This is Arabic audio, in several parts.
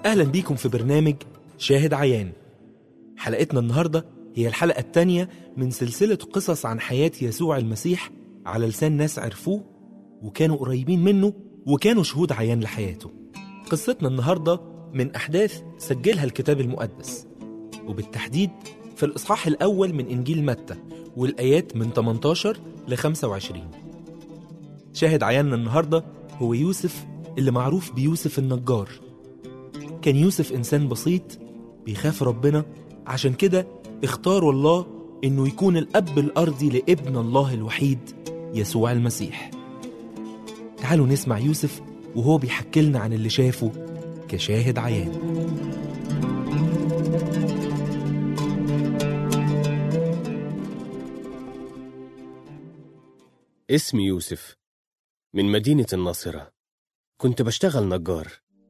أهلا بيكم في برنامج شاهد عيان. حلقتنا النهاردة هي الحلقة الثانية من سلسلة قصص عن حياة يسوع المسيح على لسان ناس عرفوه وكانوا قريبين منه وكانوا شهود عيان لحياته. قصتنا النهاردة من أحداث سجلها الكتاب المقدس، وبالتحديد في الإصحاح الأول من إنجيل متى والآيات من 18 ل 25. شاهد عياننا النهاردة هو يوسف اللي معروف بيوسف النجار. كان يوسف إنسان بسيط بيخاف ربنا، عشان كده اختاروا الله إنه يكون الأب الأرضي لابن الله الوحيد يسوع المسيح. تعالوا نسمع يوسف وهو بيحكي لنا عن اللي شافه كشاهد عيان. اسمي يوسف، من مدينة الناصرة. كنت بشتغل نجار.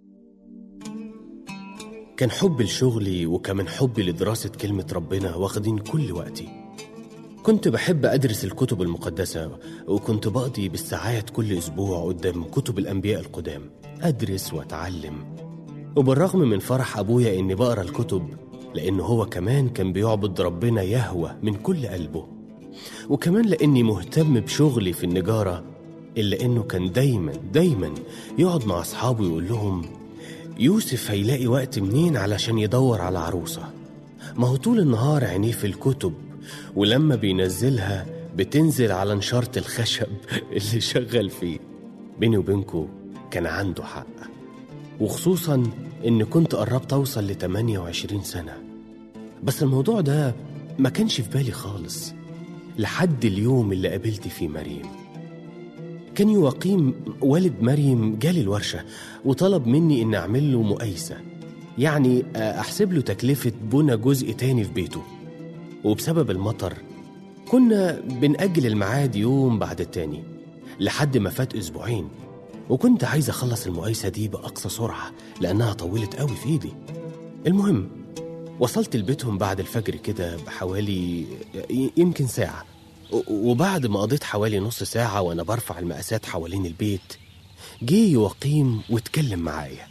كان حب لشغلي وكمان حبي لدراسة كلمة ربنا واخدين كل وقتي. كنت بحب أدرس الكتب المقدسة، وكنت بقضي بالساعات كل أسبوع قدام كتب الأنبياء القدام أدرس وأتعلم. وبالرغم من فرح أبويا إني بقرأ الكتب، لأنه هو كمان كان بيعبد ربنا يهوه من كل قلبه، وكمان لأني مهتم بشغلي في النجارة، إلا إنه كان دايما يقعد مع أصحابه يقول لهم: يوسف هيلاقي وقت منين علشان يدور على عروسة؟ ما هو طول النهار عينيه في الكتب، ولما بينزلها بتنزل على نشارة الخشب اللي شغل فيه. بيني وبينكو كان عنده حق، وخصوصا إن كنت قربت أوصل ل 28 سنة. بس الموضوع ده ما كانش في بالي خالص لحد اليوم اللي قابلت فيه مريم. كان يواقيم والد مريم جالي الورشة وطلب مني إن أعمل له مقايسة، يعني أحسب له تكلفة بنى جزء تاني في بيته. وبسبب المطر كنا بنأجل الميعاد يوم بعد التاني لحد ما فات أسبوعين، وكنت عايز أخلص المقايسة دي بأقصى سرعة لأنها طولت قوي في إيدي. المهم وصلت لبيتهم بعد الفجر كده بحوالي يمكن ساعة، وبعد ما قضيت حوالي نص ساعة وأنا برفع المقاسات حوالين البيت، جه يواقيم واتكلم معايا.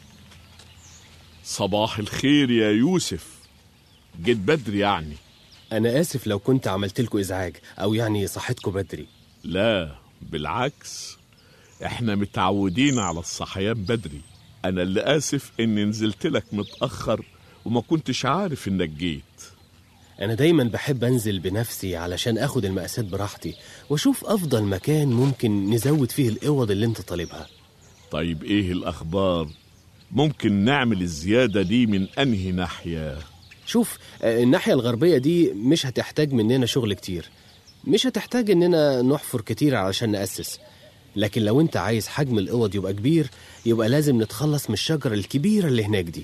صباح الخير يا يوسف، جيت بدري يعني. أنا آسف لو كنت عملت لكم إزعاج أو يعني صحتكم بدري. لا بالعكس، احنا متعودين على الصحيان بدري. أنا اللي آسف إني نزلت لك متأخر وما كنتش عارف إنك جيت. أنا دايما بحب أنزل بنفسي علشان أخد المقاسات براحتي وأشوف أفضل مكان ممكن نزود فيه القوض اللي أنت طالبها. طيب إيه الأخبار؟ ممكن نعمل الزيادة دي من أنهي ناحية؟ شوف، الناحية الغربية دي مش هتحتاج مننا شغل كتير، مش هتحتاج إننا نحفر كتير علشان نأسس. لكن لو أنت عايز حجم القوض يبقى كبير، يبقى لازم نتخلص من الشجرة الكبيرة اللي هناك دي.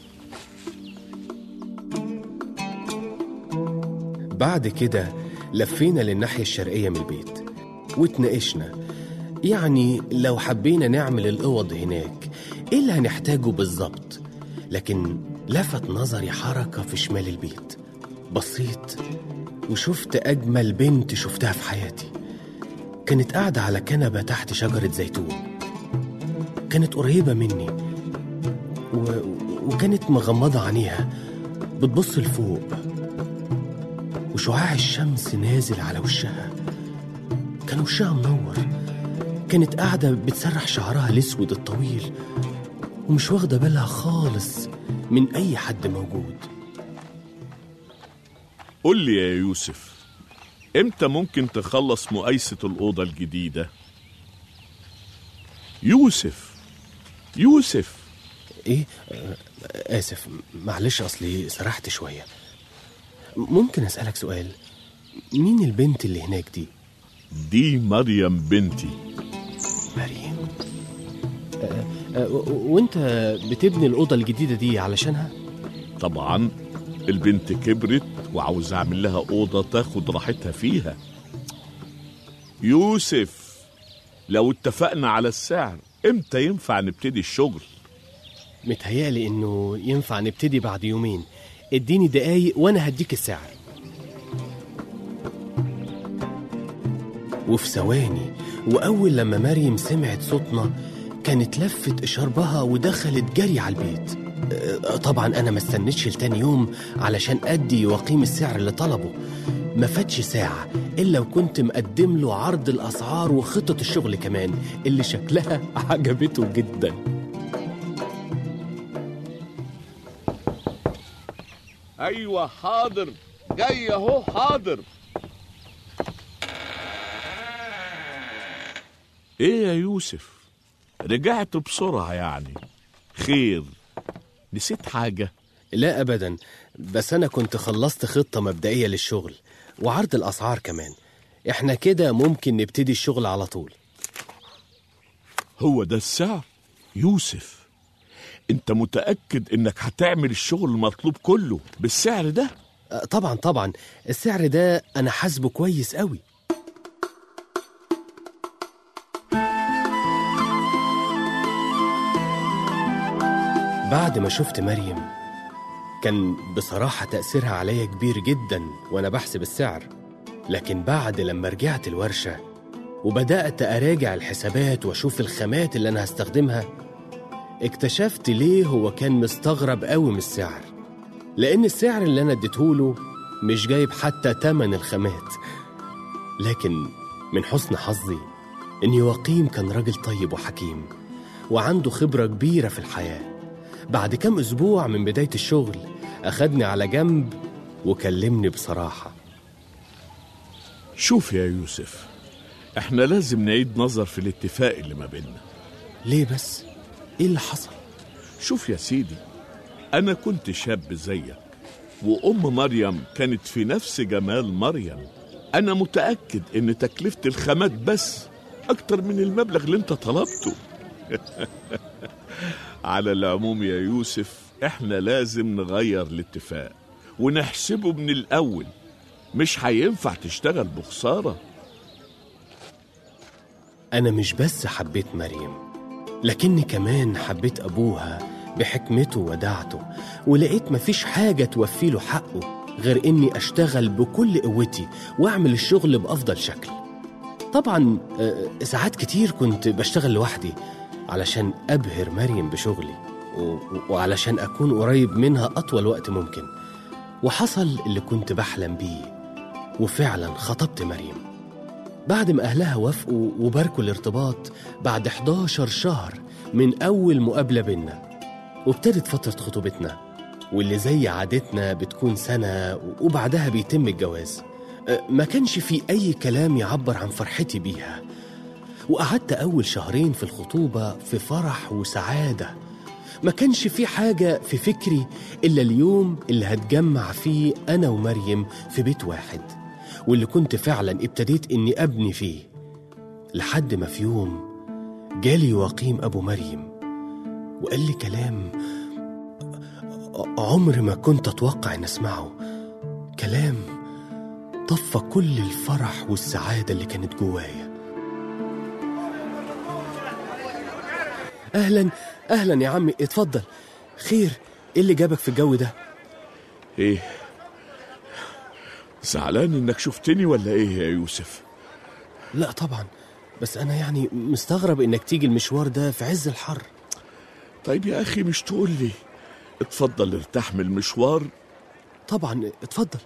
بعد كده لفينا للناحية الشرقية من البيت واتناقشنا، يعني لو حبينا نعمل القوض هناك ايه اللي هنحتاجه بالظبط. لكن لفت نظري حركة في شمال البيت. بصيت وشفت أجمل بنت شفتها في حياتي. كانت قاعدة على كنبة تحت شجرة زيتون. كانت قريبة مني وكانت مغمضة عينيها بتبص لفوق، وشعاع الشمس نازل على وشها. كان وشها منور. كانت قاعدة بتسرح شعرها الأسود الطويل ومش واخدة بالها خالص من أي حد موجود. قل لي يا يوسف، إمتى ممكن تخلص مقايسة الأوضة الجديدة؟ يوسف إيه؟ آسف، معلش أصلي سرحت شوية. ممكن أسألك سؤال؟ مين البنت اللي هناك دي؟ دي مريم بنتي. مريم؟ وانت بتبني الأوضة الجديدة دي علشانها؟ طبعا، البنت كبرت وعاوز أعمل لها أوضة تاخد راحتها فيها. يوسف، لو اتفقنا على السعر امتى ينفع نبتدي الشغل؟ متهيألي إنه ينفع نبتدي بعد يومين. اديني دقايق وانا هديك الساعة. وفي ثواني، واول لما مريم سمعت صوتنا كانت لفت اشاربها ودخلت جري على البيت. طبعا أنا ما استنيتش لتاني يوم علشان أدي وقيم السعر اللي طلبه. ما فاتش ساعة إلا وكنت مقدم له عرض الأسعار وخطة الشغل كمان اللي شكلها عجبته جدا. أيوة حاضر، جاي أهو حاضر. إيه يا يوسف، رجعت بسرعة يعني؟ خير، نسيت حاجة؟ لا أبدا، بس أنا كنت خلصت خطة مبدئية للشغل وعرض الأسعار كمان. إحنا كده ممكن نبتدي الشغل على طول. هو ده السعر؟ يوسف، أنت متأكد إنك هتعمل الشغل المطلوب كله بالسعر ده؟ طبعا السعر ده أنا حاسبه كويس قوي. بعد ما شفت مريم كان بصراحة تأثيرها عليا كبير جدا وأنا بحسب السعر، لكن بعد لما رجعت الورشة وبدأت أراجع الحسابات وأشوف الخامات اللي أنا هستخدمها، اكتشفت ليه هو كان مستغرب قوي من السعر. لأن السعر اللي أنا اديتهوله مش جايب حتى تمن الخامات. لكن من حسن حظي إن يواقيم كان راجل طيب وحكيم وعنده خبرة كبيرة في الحياة. بعد كام أسبوع من بداية الشغل أخدني على جنب وكلمني بصراحة. شوف يا يوسف، احنا لازم نعيد نظر في الاتفاق اللي ما بيننا. ليه بس؟ ايه اللي حصل؟ شوف يا سيدي، انا كنت شاب زيك وام مريم كانت في نفس جمال مريم. انا متأكد ان تكلفة الخامات بس اكتر من المبلغ اللي انت طلبته. على العموم يا يوسف، احنا لازم نغير الاتفاق ونحسبه من الاول. مش هينفع تشتغل بخسارة. أنا مش بس حبيت مريم، لكني كمان حبيت أبوها بحكمته ودعته، ولقيت مفيش حاجة توفي له حقه غير إني أشتغل بكل قوتي وأعمل الشغل بأفضل شكل. طبعا ساعات كتير كنت بشتغل لوحدي علشان أبهر مريم بشغلي وعلشان أكون قريب منها أطول وقت ممكن. وحصل اللي كنت بحلم بيه، وفعلا خطبت مريم بعد ما أهلها وافقوا وباركوا الارتباط بعد 11 شهر من أول مقابلة بينا. وابتدت فترة خطوبتنا واللي زي عادتنا بتكون سنة وبعدها بيتم الجواز. ما كانش في أي كلام يعبر عن فرحتي بيها. وقعدت أول شهرين في الخطوبة في فرح وسعادة. ما كانش في حاجة في فكري إلا اليوم اللي هتجمع فيه أنا ومريم في بيت واحد، واللي كنت فعلا ابتديت إني أبني فيه. لحد ما في يوم جالي يواقيم أبو مريم وقال لي كلام عمر ما كنت أتوقع إن أسمعه. كلام طفى كل الفرح والسعادة اللي كانت جوايا. أهلا يا عمي، اتفضل. خير، إيه اللي جابك في الجو ده؟ ايه، زعلان انك شفتني ولا ايه يا يوسف؟ لا طبعا، بس أنا يعني مستغرب إنك تيجي المشوار ده في عز الحر. طيب يا أخي، مش تقول لي اتفضل ارتاح من المشوار؟ طبعا اتفضل.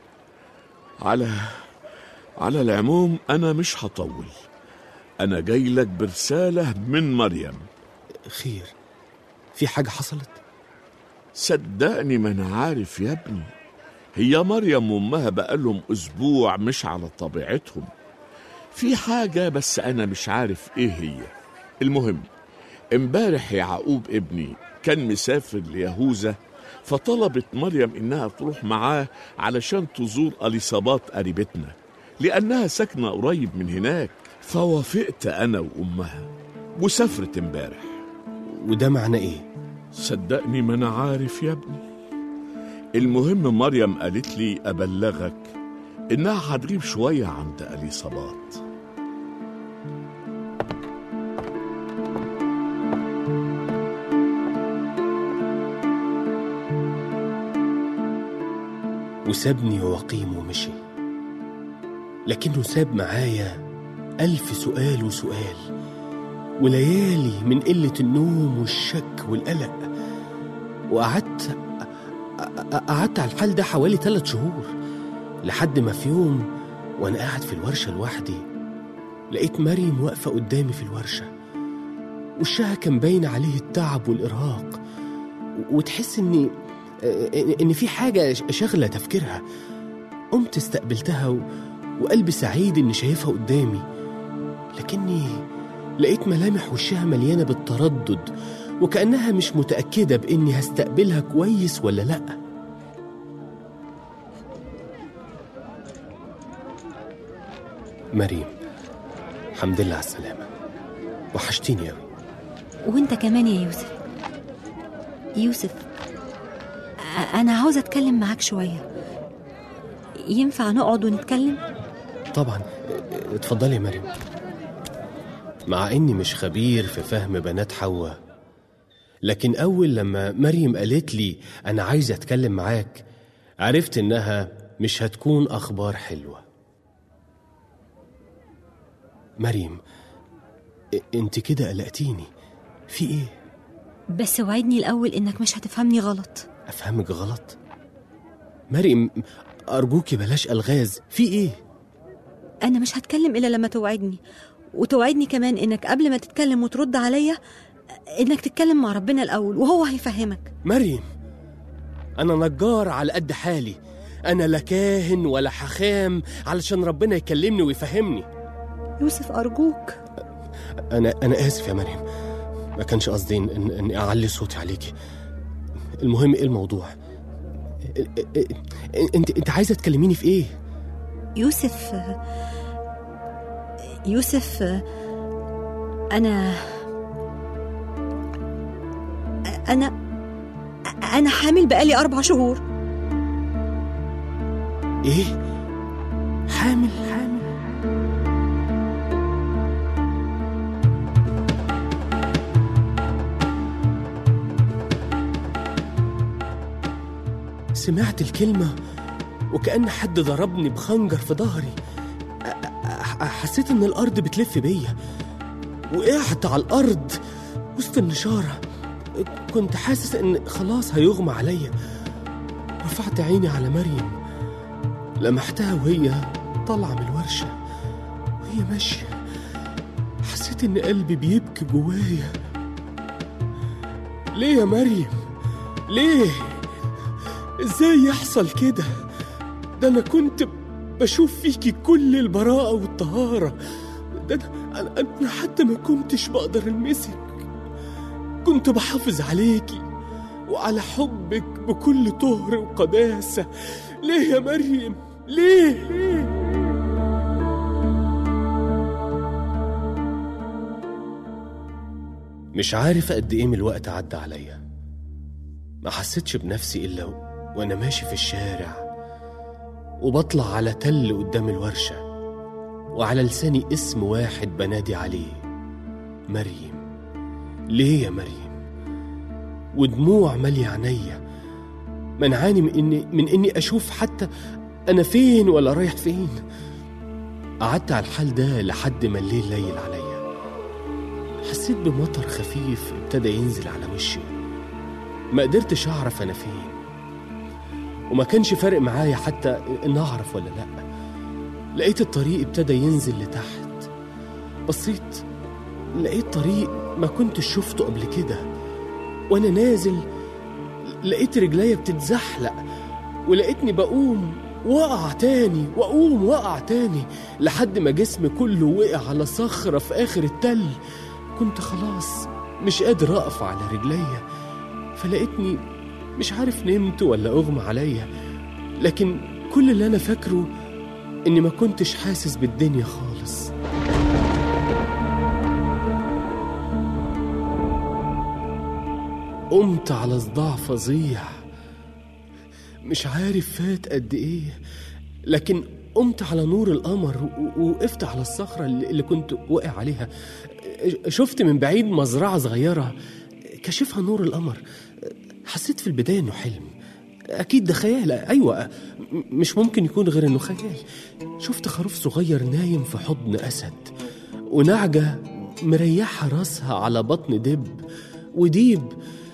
على العموم أنا مش هطول. أنا جاي لك برسالة من مريم. خير، في حاجة حصلت؟ صدقني ما أنا عارف يا ابني. هي مريم وأمها بقالهم أسبوع مش على طبيعتهم. في حاجة بس أنا مش عارف إيه هي. المهم، امبارح يعقوب ابني كان مسافر ليهوذا، فطلبت مريم إنها تروح معاه علشان تزور أليصابات قريبتنا لأنها ساكنة قريب من هناك. فوافقت أنا وأمها وسافرت امبارح. وده معنى إيه؟ صدقني ما أنا عارف يا ابني. المهم مريم قالت لي أبلغك إنها هتغيب شوية عند أليصابات. وسابني يواقيم ومشي، لكنه ساب معايا 1000 سؤال وليالي من قلة النوم والشك والقلق. وقعدت على الحال ده حوالي 3 شهور، لحد ما في يوم وأنا قاعد في الورشة لوحدي لقيت مريم واقفة قدامي في الورشة، وشها كان باين عليه التعب والإرهاق، وتحس إن في حاجة شاغلة تفكيرها. قمت استقبلتها وقلبي سعيد إني شايفها قدامي، لكني لقيت ملامح وشها مليانة بالتردد، وكأنها مش متأكدة بإني هستقبلها كويس ولا لأ. مريم، الحمد لله على السلامة، وحشتيني أوي. وانت كمان يا يوسف. يوسف، أنا عاوزة أتكلم معاك شوية، ينفع نقعد ونتكلم؟ طبعا، اتفضلي يا مريم. مع إني مش خبير في فهم بنات حواء، لكن أول لما مريم قالت لي أنا عايزة أتكلم معاك عرفت إنها مش هتكون أخبار حلوة. مريم، انت كده قلقتيني، في ايه؟ بس وعدني الأول إنك مش هتفهمني غلط. أفهمك غلط؟ مريم أرجوكي بلاش ألغاز، في ايه؟ أنا مش هتكلم إلا لما توعدني، وتوعدني كمان إنك قبل ما تتكلم وترد عليا إنك تتكلم مع ربنا الأول وهو هيفهمك. مريم، أنا نجار على قد حالي، أنا لا كاهن ولا حخام علشان ربنا يكلمني ويفهمني. يوسف أرجوك. أنا آسف يا مريم، ما كانش قصدي إني أعلي صوتي عليكي. المهم إيه الموضوع؟ أنت عايزة تكلميني في إيه؟ يوسف، أنا حامل بقالي 4 شهور. إيه؟ حامل؟ سمعت الكلمة وكأن حد ضربني بخنجر في ظهري. حسيت إن الأرض بتلف بيا، وقعت على الأرض وسط النشارة. كنت حاسس إن خلاص هيغمى عليا. رفعت عيني على مريم، لمحتها وهي طالعة من الورشة وهي ماشية. حسيت إن قلبي بيبكي جوايا. ليه يا مريم؟ ليه؟ ازاي يحصل كده؟ ده انا كنت بشوف فيكي كل البراءة والطهارة. ده انا حتى ما كنتش بقدر المسك. كنت بحافظ عليكي وعلى حبك بكل طهر وقداسة. ليه يا مريم؟ ليه؟ مش عارف قد ايه من الوقت عدى عليا. ما حسيتش بنفسي إلا وأنا ماشي في الشارع وبطلع على تل قدام الورشة، وعلى لساني اسم واحد بنادي عليه، مريم. ليه يا مريم؟ ودموع مالية عينيا، منعاني من إني أشوف حتى أنا فين ولا رايح فين. قعدت على الحال ده لحد ما الليل ليل عليا. حسيت بمطر خفيف ابتدى ينزل على وشي. ما قدرتش أعرف أنا فين، وما كانش فارق معايا حتى إن أعرف ولا لأ. لقيت الطريق ابتدى ينزل لتحت. بصيت لقيت طريق ما كنتش شفته قبل كده. وأنا نازل لقيت رجليا بتتزحلق، ولقيتني بقوم وقع تاني وأقوم وقع تاني لحد ما جسمي كله وقع على صخرة في آخر التل. كنت خلاص مش قادر أقف على رجليا، فلقيتني مش عارف نمت ولا أغمى عليا. لكن كل اللي أنا فاكره إني ما كنتش حاسس بالدنيا خالص. قمت على صداع فظيع، مش عارف فات قد إيه، لكن قمت على نور القمر ووقفت على الصخرة اللي كنت واقع عليها. شفت من بعيد مزرعة صغيرة كشفها نور القمر. حسيت في البداية إنه حلم، أكيد ده خيال. أيوة، مش ممكن يكون غير إنه خيال. شفت خروف صغير نايم في حضن أسد، ونعجة مريحة راسها على بطن دب، وديب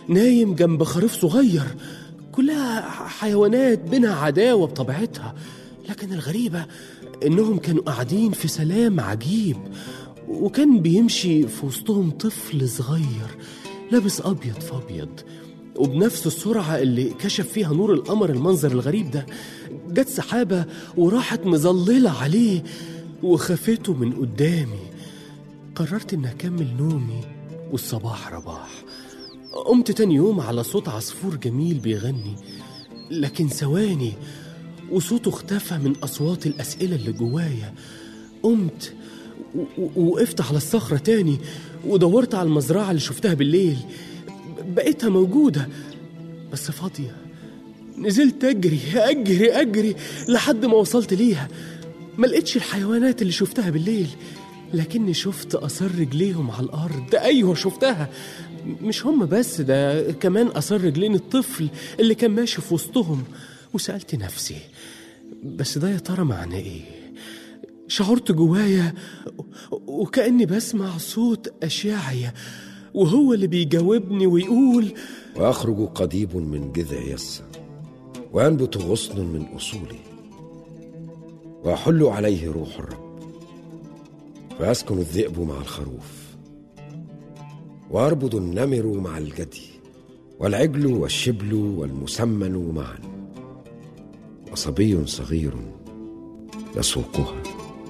نايم جنب خريف صغير، كلها حيوانات بينها عداوة بطبيعتها، لكن الغريبة إنهم كانوا قاعدين في سلام عجيب. وكان بيمشي في وسطهم طفل صغير لابس أبيض في أبيض، وبنفس السرعة اللي كشف فيها نور القمر المنظر الغريب ده جت سحابة وراحت مظللة عليه وخفته من قدامي. قررت إن أكمل نومي والصباح رباح. قمت تاني يوم على صوت عصفور جميل بيغني، لكن ثواني وصوته اختفى من أصوات الأسئلة اللي جوايا. قمت ووقفت على الصخرة تاني ودورت على المزرعة اللي شفتها بالليل. بقيتها موجودة بس فاضية. نزلت أجري لحد ما وصلت ليها. ما لقيتش الحيوانات اللي شفتها بالليل، لكني شفت أثر رجليهم على الأرض. أيوة شفتها، مش هم بس، ده كمان أثر رجلين الطفل اللي كان ماشي في وسطهم. وسألت نفسي بس ده يا ترى معناه إيه؟ شعرت جوايا وكأني بسمع صوت أشعيا وهو اللي بيجاوبني ويقول: ويخرج قضيب من جذع يسى، وينبت غصن من أصوله، ويحل عليه روح الرب، ويسكن الذئب مع الخروف، ويربض النمر مع الجدي، والعجل والشبل والمسمن معا، وصبي صغير يسوقها.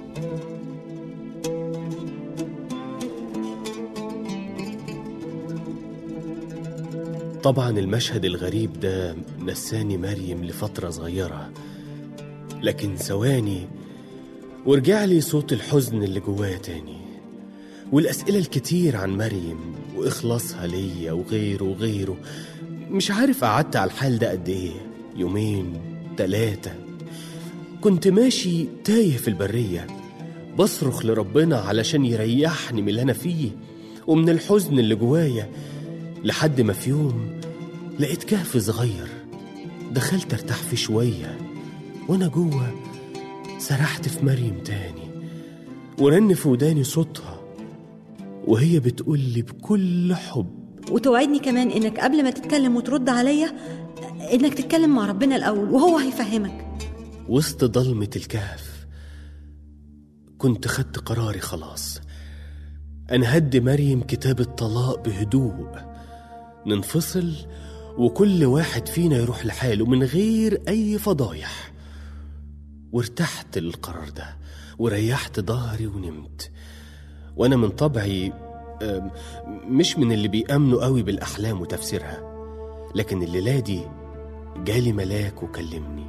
طبعا المشهد الغريب ده نساني مريم لفترة صغيرة، لكن ثواني ورجع لي صوت الحزن اللي جوايا تاني، والأسئلة الكتير عن مريم وإخلاصها ليا وغيره. مش عارف قعدت على الحال ده قد إيه، 2 3. كنت ماشي تايه في البرية بصرخ لربنا علشان يريحني من اللي أنا فيه ومن الحزن اللي جوايا، لحد ما في يوم لقيت كهف صغير دخلت ارتاح فيه شوية. وانا جوه سرحت في مريم تاني، ورن في وداني صوتها وهي بتقول لي بكل حب: وتوعدني كمان انك قبل ما تتكلم وترد عليا انك تتكلم مع ربنا الاول وهو هيفهمك. وسط ضلمة الكهف كنت خدت قراري خلاص. انا هدي مريم كتاب الطلاق بهدوء، ننفصل وكل واحد فينا يروح لحاله من غير أي فضايح. وارتحت للقرار ده وريحت ظهري ونمت. وأنا من طبعي مش من اللي بيأمنوا قوي بالأحلام وتفسيرها، لكن الليلة دي جالي ملاك وكلمني: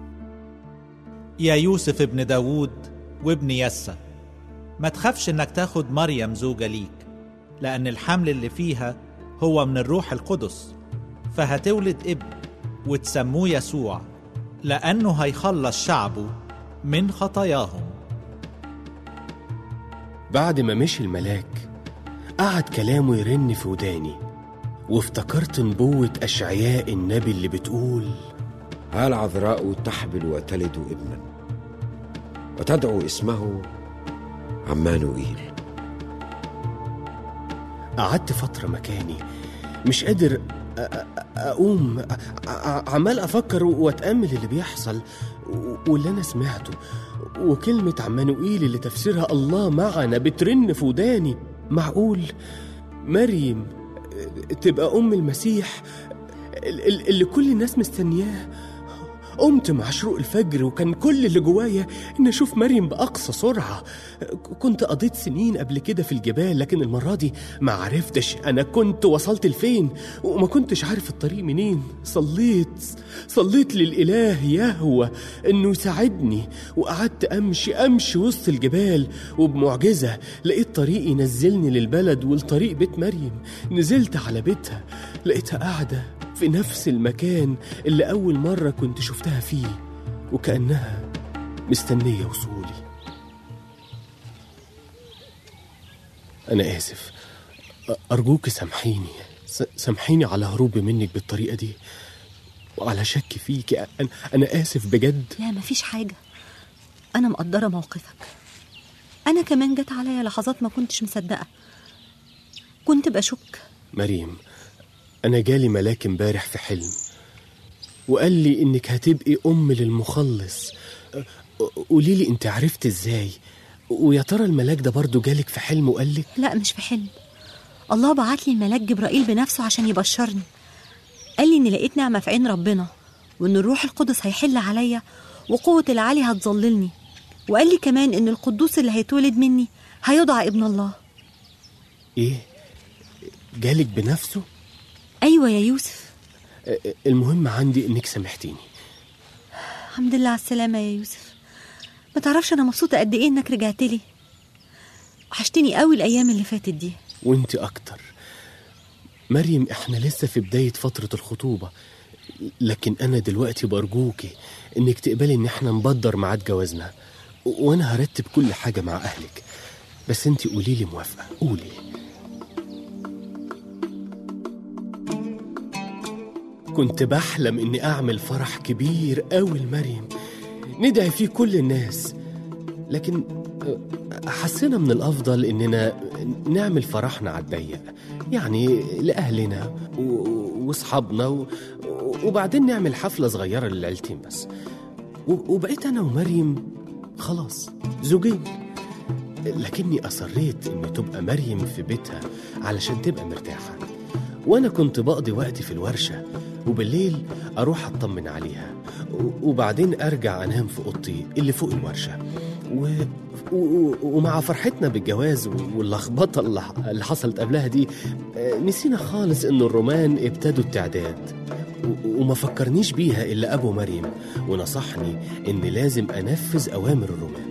يا يوسف ابن داود وابن يسى، ما تخافش انك تاخد مريم زوجة ليك، لأن الحمل اللي فيها هو من الروح القدس، فهتولد ابن وتسموه يسوع، لأنه هيخلص شعبه من خطاياهم. بعد ما مشي الملاك قعد كلامه يرن في وداني، وافتكرت نبوة أشعياء النبي اللي بتقول: ها العذراء تحبل وتلد ابنا، وتدعو اسمه عمانوئيل. قعدت فترة مكاني مش قادر أقوم، عمال أفكر وأتأمل اللي بيحصل واللي أنا سمعته، وكلمة عمانوئيل اللي تفسيرها الله معنا بترن في وداني. معقول مريم تبقى أم المسيح اللي كل الناس مستنياه؟ قمت مع شروق الفجر وكان كل اللي جوايا إن أشوف مريم بأقصى سرعة. كنت قضيت سنين قبل كده في الجبال، لكن المرة دي ما عرفتش أنا كنت وصلت لفين، وما كنتش عارف الطريق منين. صليت للإله يهوه إنه يساعدني، وقعدت أمشي وسط الجبال، وبمعجزة لقيت طريق ينزلني للبلد والطريق بيت مريم. نزلت على بيتها لقيتها قاعدة في نفس المكان اللي أول مرة كنت شفتها فيه، وكأنها مستنية وصولي. أنا آسف، أرجوك سامحيني على هروبي منك بالطريقة دي وعلى شك فيك. أنا آسف بجد. لا مفيش حاجة، أنا مقدرة موقفك. أنا كمان جت عليا لحظات ما كنتش مصدقة، كنت بشك. مريم، أنا جالي ملاك امبارح في حلم وقال لي إنك هتبقي أم للمخلص. قوليلي أنت عرفت إزاي؟ ويا ترى الملاك ده برضو جالك في حلم وقالك؟ لا مش في حلم، الله بعت لي الملاك جبرائيل بنفسه عشان يبشرني. قال لي إن لقيت نعمة في عين ربنا، وإن الروح القدس هيحل عليا، وقوة العالي هتظللني. وقال لي كمان إن القدوس اللي هيتولد مني هيدعى ابن الله. إيه؟ جالك بنفسه؟ أيوة يا يوسف. المهم عندي إنك سامحتيني. الحمد لله على السلامة يا يوسف. ما تعرفش أنا مبسوطة قد إيه إنك رجعت لي. وحشتني قوي الأيام اللي فاتت دي. وإنت أكتر. مريم، إحنا لسه في بداية فترة الخطوبة، لكن أنا دلوقتي برجوكي إنك تقبلي إن إحنا نبدر ميعاد جوازنا، وأنا هرتب كل حاجة مع أهلك. بس إنت قوليلي موافقة، قولي. كنت بحلم إني أعمل فرح كبير أوي لمريم ندعي فيه كل الناس، لكن حسنا من الأفضل إننا نعمل فرحنا على الضيق، يعني لأهلنا وأصحابنا، وبعدين نعمل حفلة صغيرة للعيلتين بس، وبقيت أنا ومريم خلاص زوجين. لكني أصريت إن تبقى مريم في بيتها علشان تبقى مرتاحة، وأنا كنت بقضي وقتي في الورشة، وبالليل أروح أطمن عليها، وبعدين أرجع أنام في أوضتي اللي فوق الورشة. ومع فرحتنا بالجواز واللخبطة اللي حصلت قبلها دي، نسينا خالص إن الرومان ابتدوا التعداد، وما فكرنيش بيها إلا أبو مريم، ونصحني إن لازم أنفذ أوامر الرومان.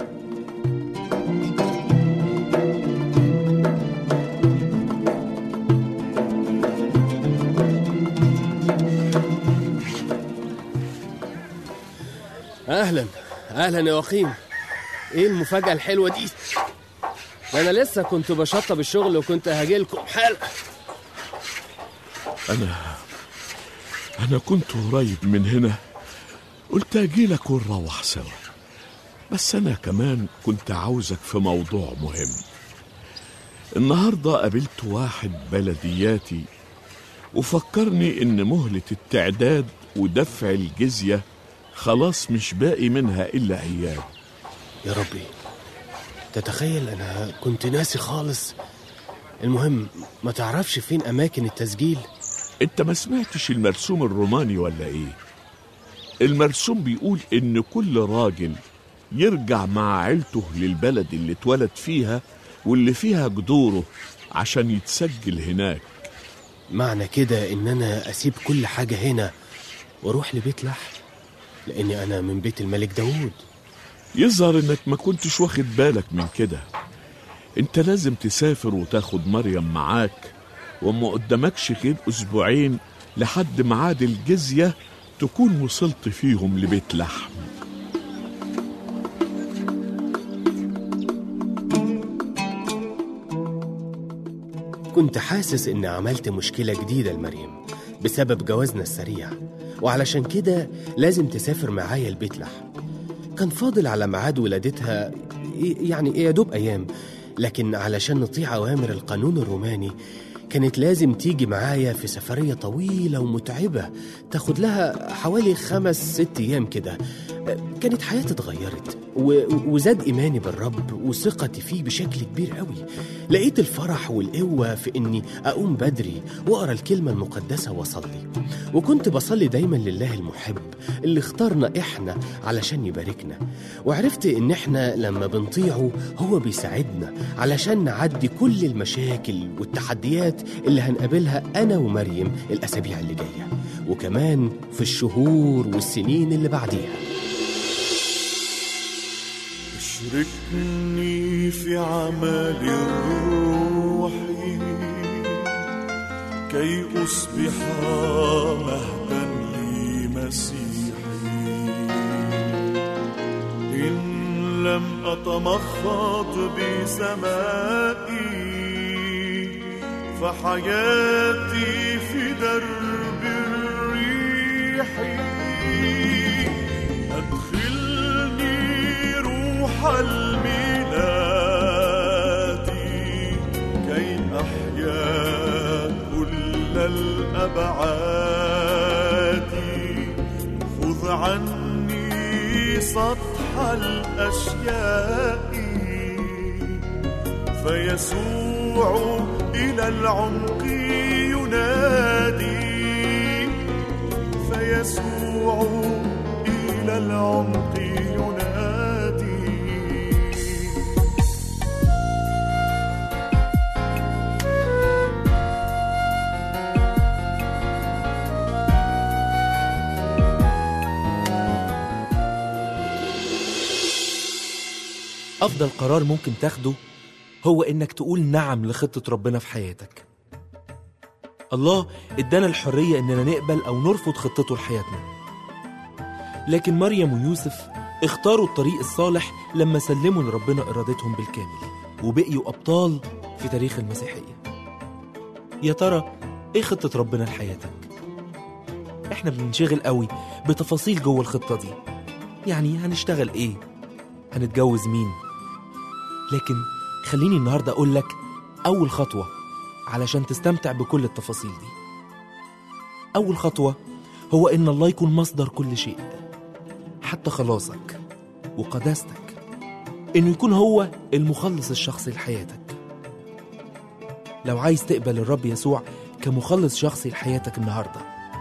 أهلا يا وخيم، إيه المفاجأة الحلوة دي؟ أنا لسه كنت بشطب الشغل وكنت هاجيلكم حالا. أنا كنت قريب من هنا، قلت أجيلك ونروح سوا، بس أنا كمان كنت عاوزك في موضوع مهم. النهاردة قابلت واحد بلدياتي وفكرني إن مهلة التعداد ودفع الجزية خلاص مش باقي منها إلا أيام. يا ربي، تتخيل أنا كنت ناسي خالص. المهم، ما تعرفش فين أماكن التسجيل؟ أنت ما سمعتش المرسوم الروماني ولا إيه؟ المرسوم بيقول إن كل راجل يرجع مع عيلته للبلد اللي اتولد فيها واللي فيها جذوره عشان يتسجل هناك. معنى كده إن أنا أسيب كل حاجة هنا وأروح لبيت لحم، لأني أنا من بيت الملك داود. يظهر إنك ما كنتش واخد بالك من كده. أنت لازم تسافر وتاخد مريم معاك، وما قدامكش غير أسبوعين لحد ميعاد الجزية تكون وصلت فيهم لبيت لحم. كنت حاسس إني عملت مشكلة جديدة لمريم بسبب جوازنا السريع، وعلشان كده لازم تسافر معايا البيت لحم. كان فاضل على ميعاد ولادتها يعني يا دوب أيام، لكن علشان نطيع أوامر القانون الروماني كانت لازم تيجي معايا في سفرية طويلة ومتعبة تاخد لها حوالي 5-6 أيام كده. كانت حياتي اتغيرت وزاد إيماني بالرب وثقتي فيه بشكل كبير قوي. لقيت الفرح والقوة في إني أقوم بدري وأقرأ الكلمة المقدسة وأصلي، وكنت بصلي دايما لله المحب اللي اختارنا إحنا علشان يباركنا، وعرفت إن إحنا لما بنطيعه هو بيساعدنا علشان نعدي كل المشاكل والتحديات اللي هنقابلها أنا ومريم الأسابيع اللي جاية، وكمان في الشهور والسنين اللي بعديها. اشركني في عمل الروح كي أصبح مهدا لمسيحي. إن لم أتمخض بسمائي فحياتي في درب الريح. أدخلني روح الميلاد كي أحيا كل الأمر أبعادي، خذ عني سطح الأشياء، فيسوع إلى العمق ينادي، فيسوع إلى العمق ينادي. أفضل قرار ممكن تاخده هو إنك تقول نعم لخطة ربنا في حياتك. الله إدانا الحرية إننا نقبل أو نرفض خطته لحياتنا، لكن مريم ويوسف اختاروا الطريق الصالح لما سلموا لربنا إرادتهم بالكامل وبقيوا أبطال في تاريخ المسيحية. يا ترى إيه خطة ربنا لحياتك؟ إحنا بننشغل قوي بتفاصيل جوه الخطة دي، يعني هنشتغل إيه؟ هنتجوز مين؟ لكن خليني النهاردة أقول لك أول خطوة علشان تستمتع بكل التفاصيل دي. أول خطوة هو إن الله يكون مصدر كل شيء، حتى خلاصك وقداستك، إنه يكون هو المخلص الشخصي لحياتك. لو عايز تقبل الرب يسوع كمخلص شخصي لحياتك النهاردة،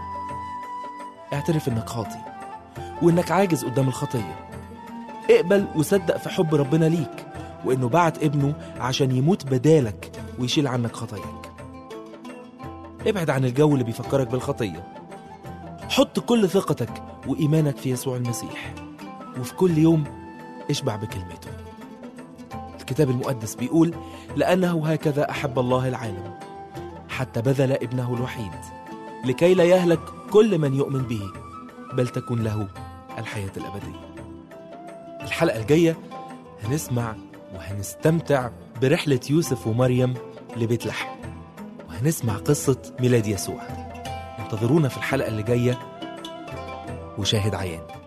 اعترف إنك خاطي وإنك عاجز قدام الخطية. اقبل وصدق في حب ربنا ليك، وإنه بعت ابنه عشان يموت بدالك ويشيل عنك خطاياك. ابعد عن الجو اللي بيفكرك بالخطية. حط كل ثقتك وإيمانك في يسوع المسيح، وفي كل يوم اشبع بكلمته. الكتاب المقدس بيقول: لأنه هكذا أحب الله العالم حتى بذل ابنه الوحيد لكي لا يهلك كل من يؤمن به، بل تكون له الحياة الأبدية. الحلقة الجاية هنسمع وهنستمتع برحلة يوسف ومريم لبيت لحم، وهنسمع قصة ميلاد يسوع. انتظرونا في الحلقة اللي جاية، وشاهد عيان.